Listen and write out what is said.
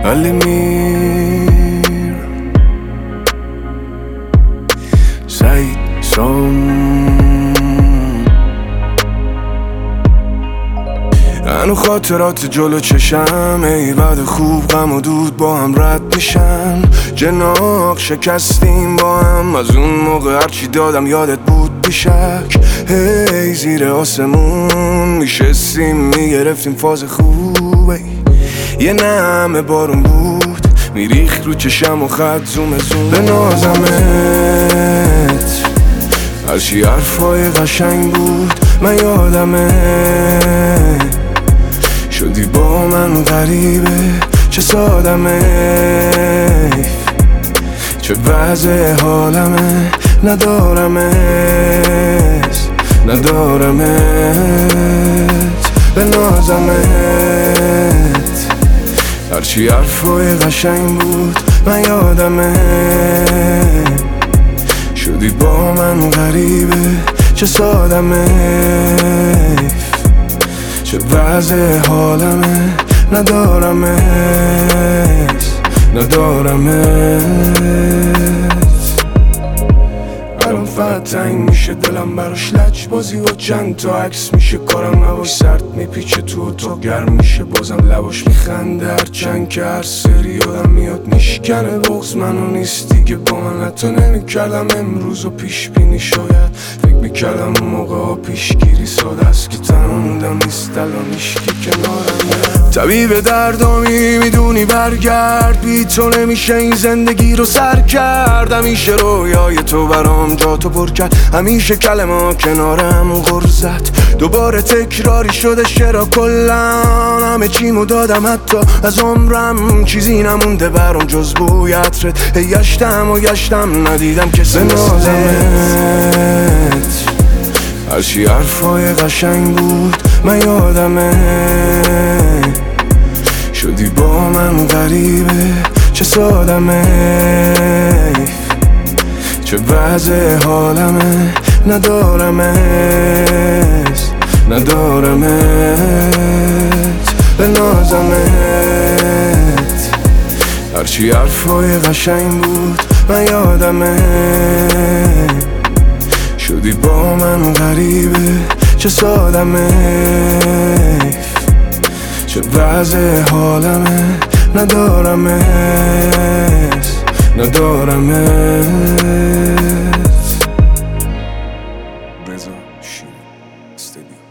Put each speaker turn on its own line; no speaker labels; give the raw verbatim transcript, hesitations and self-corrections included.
ولی میرم. سعید سام هنو خاطرات جلو چشم، ای بعد خوب غم و دود با هم رد میشن. جناق شکستیم با هم، از اون موقع هرچی دادم یادت بود بیشک. هی زیر آسمون میشستیم میگرفتیم فاز خوبه، یه نمه بارون بود میریخت رو چشم و خط زوم زوم. به نازمت هرچی حرفای قشنگ بود من یادمه، شدی با من غریبه چه سادمه، چه وضع حالمه ندارمت ندارمت. به نازمت هرچی حرفای قشنگ بود من یادمه، شدی با من غریبه چه سادمه، چه وضع حالمه ندارمت ندارمت. الان فقط تنگ میشه دلم براش لج بازی و چند تا عکس میشه کارم هواش سرد میپیچه تو تو گرم میشه بازم لباش میخنده هرچند که هر سری یادم میاد میشکنه. بغض منو نیست دیگه با من حتی نمیکردم امروز و پیش بینی شاید فکر میکردم اون موقع ها پیشگیری ساده است که تنها موندم نیست الان هیچکی کنارم. طبیب دردامی میدونی برگرد بی تو نمیشه این زندگی رو سر کرد. همیشه رویای تو برام جا تو پر کرد، همیشه کلمه کنارم غرزت دوباره تکراری شده چرا کلن. همه چیمو دادم حتی از عمرم چیزی نمونده برام جز بوی عطرت. گشتم و گشتم ندیدم کسی مثل هرچی حرفای قشنگ بود من یادمه، شدی با من غریبه چه سادمه، چه وضع حالمه ندارمت ندارمت. به نازمت هرچی حرفای قشنگ بود من یادمه، شدی با من غریبه چه سادمه، چه وضع حالمه ندارمت ندارمت. رضا شیرین استودیو.